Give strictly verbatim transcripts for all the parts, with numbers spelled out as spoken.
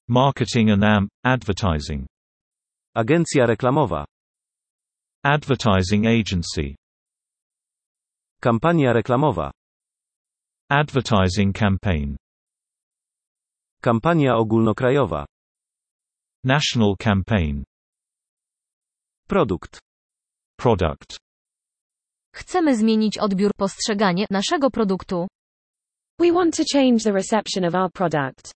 Marketing and A M P, advertising. Agencja reklamowa. Advertising agency. Kampania reklamowa. Advertising campaign. Kampania ogólnokrajowa. National campaign. Produkt. Product. Chcemy zmienić odbiór, postrzeganie naszego produktu. We want to change the reception of our product.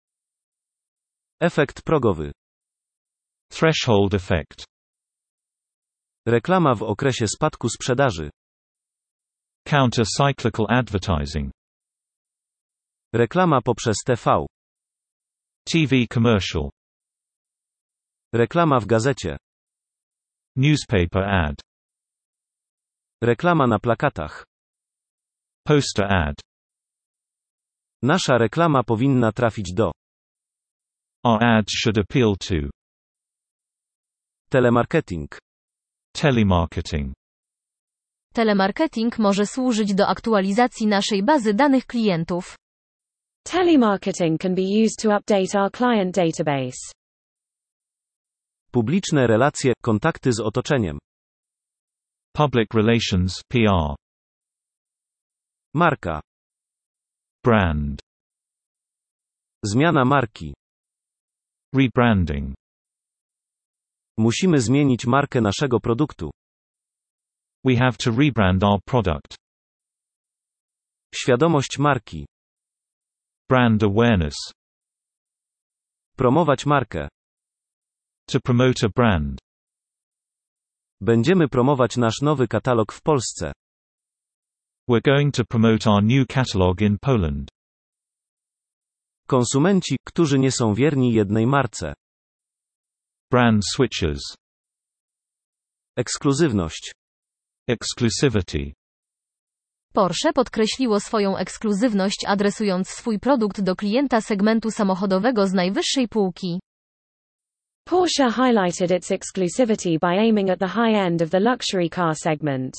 Efekt progowy. Threshold effect. Reklama w okresie spadku sprzedaży. Counter-cyclical advertising. Reklama poprzez T V. T V commercial. Reklama w gazecie. Newspaper ad. Reklama na plakatach. Poster ad. Nasza reklama powinna trafić do. Our ads should appeal to. Telemarketing. Telemarketing. Telemarketing może służyć do aktualizacji naszej bazy danych klientów. Telemarketing can be used to update our client database. Publiczne relacje, kontakty z otoczeniem. Public relations, P R. Marka. Brand. Zmiana marki. Rebranding. Musimy zmienić markę naszego produktu. We have to rebrand our product. Świadomość marki. Brand awareness. Promować markę. To promote a brand. Będziemy promować nasz nowy katalog w Polsce. We're going to promote our new catalog in Poland. Konsumenci, którzy nie są wierni jednej marce. Brand switchers. Ekskluzywność. Exclusivity. Porsche podkreśliło swoją ekskluzywność, adresując swój produkt do klienta segmentu samochodowego z najwyższej półki. Porsche highlighted its exclusivity by aiming at the high end of the luxury car segment.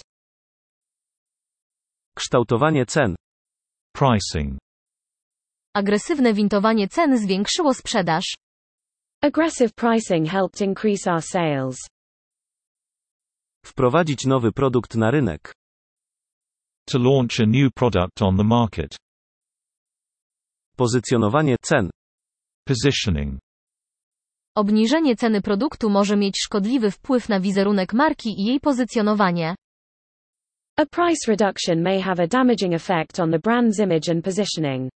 Kształtowanie cen. Pricing. Agresywne wintowanie cen zwiększyło sprzedaż. Aggressive pricing helped increase our sales. Wprowadzić nowy produkt na rynek. To launch a new product on the market. Pozycjonowanie cen. Positioning. Obniżenie ceny produktu może mieć szkodliwy wpływ na wizerunek marki i jej pozycjonowanie. A price reduction may have a damaging effect on the brand's image and positioning.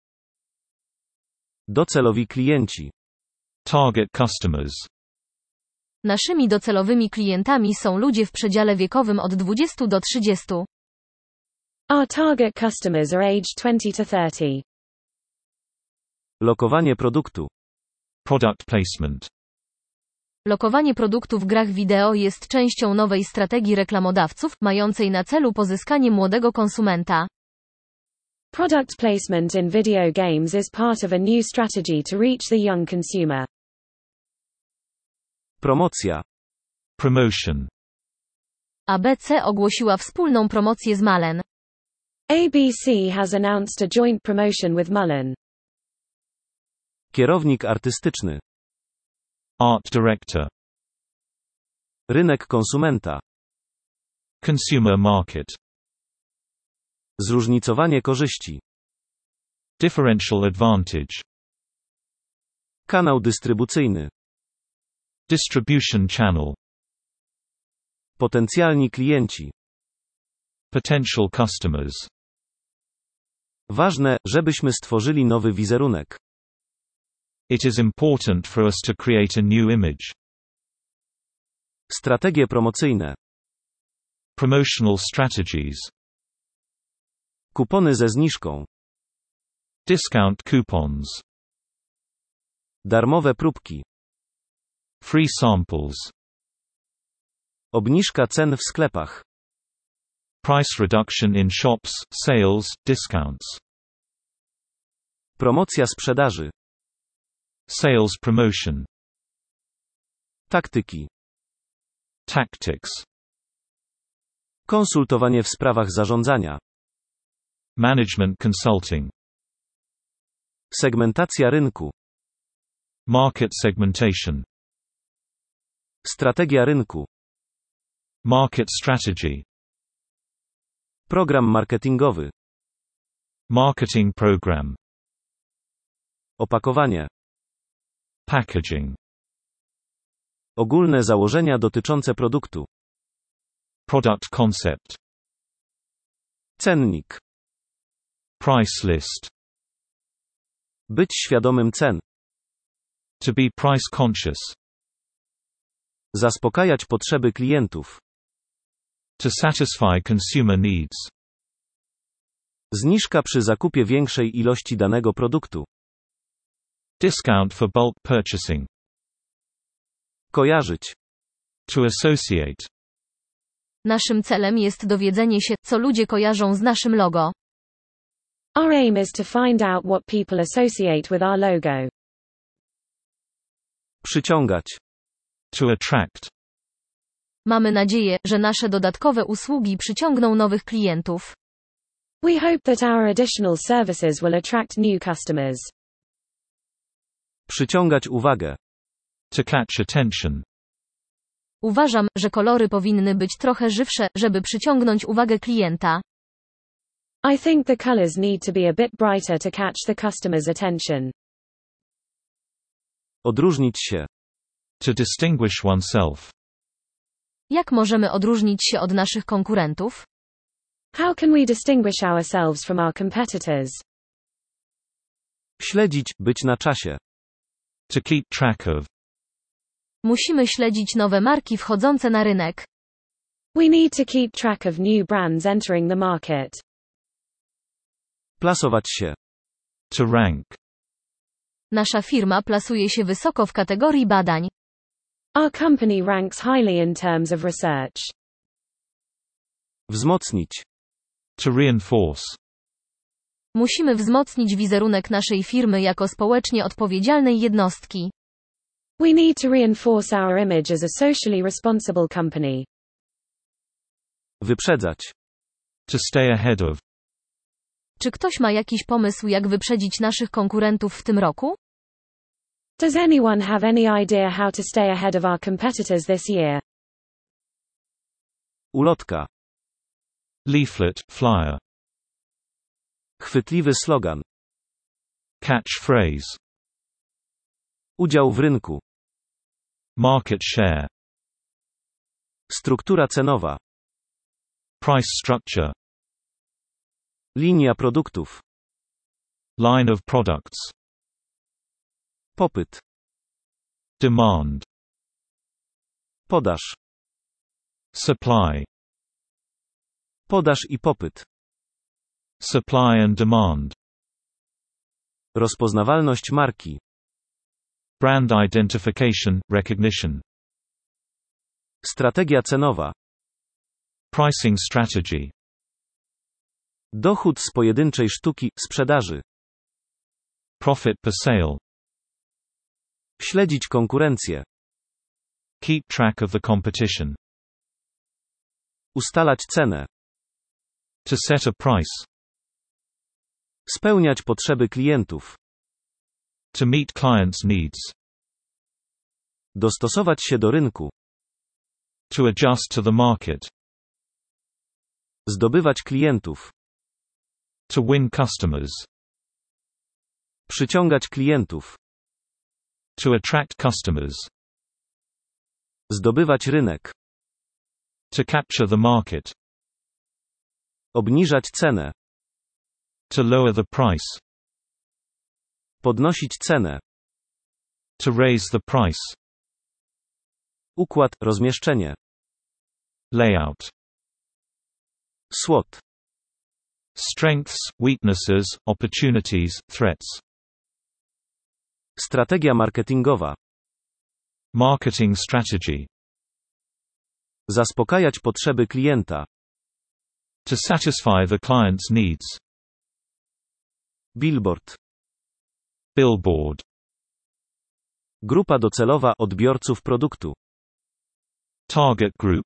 Docelowi klienci. Target customers. Naszymi docelowymi klientami są ludzie w przedziale wiekowym od dwudziestu do trzydziestu. Our target customers are aged twenty to thirty. Lokowanie produktu. Product placement. Lokowanie produktu w grach wideo jest częścią nowej strategii reklamodawców, mającej na celu pozyskanie młodego konsumenta. Product placement in video games is part of a new strategy to reach the young consumer. Promocja. Promotion. A B C ogłosiła wspólną promocję z Malen. A B C has announced a joint promotion with Mullen. Kierownik artystyczny. Art director. Rynek konsumenta. Consumer market. Zróżnicowanie korzyści. Differential advantage. Kanał dystrybucyjny. Distribution channel. Potencjalni klienci. Potential customers. Ważne, żebyśmy stworzyli nowy wizerunek. It is important for us to create a new image. Strategie promocyjne. Promotional strategies. Kupony ze zniżką. Discount coupons. Darmowe próbki. Free samples. Obniżka cen w sklepach. Price reduction in shops, sales, discounts. Promocja sprzedaży. Sales promotion. Taktyki. Tactics. Konsultowanie w sprawach zarządzania. Management consulting. Segmentacja rynku. Market segmentation. Strategia rynku. Market strategy. Program marketingowy. Marketing program. Opakowanie. Packaging. Ogólne założenia dotyczące produktu. Product concept. Cennik. Price list. Być świadomym cen. To be price conscious. Zaspokajać potrzeby klientów. To satisfy consumer needs. Zniżka przy zakupie większej ilości danego produktu. Discount for bulk purchasing. Kojarzyć. To associate. Naszym celem jest dowiedzenie się, co ludzie kojarzą z naszym logo. Our aim is to find out what people associate with our logo. Przyciągać. To attract. Mamy nadzieję, że nasze dodatkowe usługi przyciągną nowych klientów. We hope that our additional services will attract new customers. Przyciągać uwagę. To catch attention. Uważam, że kolory powinny być trochę żywsze, żeby przyciągnąć uwagę klienta. I think the colors need to be a bit brighter to catch the customer's attention. Odróżnić się. To distinguish oneself. Jak możemy odróżnić się od naszych konkurentów? How can we distinguish ourselves from our competitors? Śledzić, być na czasie. To keep track of. Musimy śledzić nowe marki wchodzące na rynek. We need to keep track of new brands entering the market. Plasować się. To rank. Nasza firma plasuje się wysoko w kategorii badań. Our company ranks highly in terms of research. Wzmocnić. To reinforce. Musimy wzmocnić wizerunek naszej firmy jako społecznie odpowiedzialnej jednostki. We need to reinforce our image as a socially responsible company. Wyprzedzać. To stay ahead of. Czy ktoś ma jakiś pomysł, jak wyprzedzić naszych konkurentów w tym roku? Does anyone have any idea how to stay ahead of our competitors this year? Ulotka. Leaflet, flyer. Chwytliwy slogan. Catchphrase. Udział w rynku. Market share. Struktura cenowa. Price structure. Linia produktów. Line of products. Popyt. Demand. Podaż. Supply. Podaż i popyt. Supply and demand. Rozpoznawalność marki. Brand identification, recognition. Strategia cenowa. Pricing strategy. Dochód z pojedynczej sztuki sprzedaży. Profit per sale. Śledzić konkurencję. Keep track of the competition. Ustalać cenę. To set a price. Spełniać potrzeby klientów. To meet clients' needs. Dostosować się do rynku. To adjust to the market. Zdobywać klientów. To win customers. Przyciągać klientów. To attract customers. Zdobywać rynek. To capture the market. Obniżać cenę. To lower the price. Podnosić cenę. To raise the price. Układ, rozmieszczenie. Layout. SWOT. Strengths, weaknesses, opportunities, threats. Strategia marketingowa. Marketing strategy. Zaspokajać potrzeby klienta. To satisfy the client's needs. Billboard. Billboard. Grupa docelowa odbiorców produktu. Target group.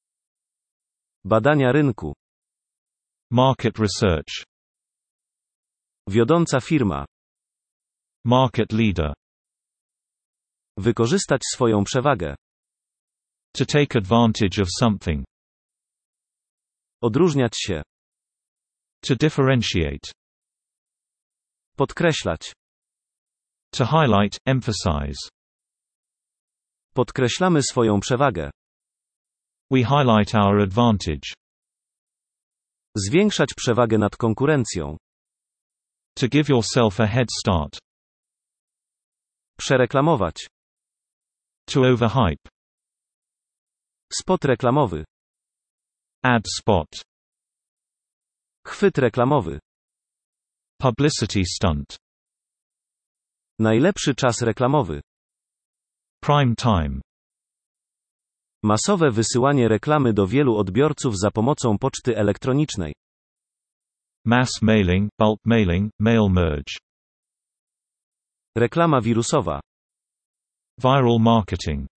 Badania rynku. Market research. Wiodąca firma. Market leader. Wykorzystać swoją przewagę. To take advantage of something. Odróżniać się. To differentiate. Podkreślać. To highlight, emphasize. Podkreślamy swoją przewagę. We highlight our advantage. Zwiększać przewagę nad konkurencją. To give yourself a head start. Przereklamować. To overhype. Spot reklamowy. Ad spot. Chwyt reklamowy. Publicity stunt. Najlepszy czas reklamowy. Prime time. Masowe wysyłanie reklamy do wielu odbiorców za pomocą poczty elektronicznej. Mass mailing, bulk mailing, mail merge. Reklama wirusowa. Viral marketing.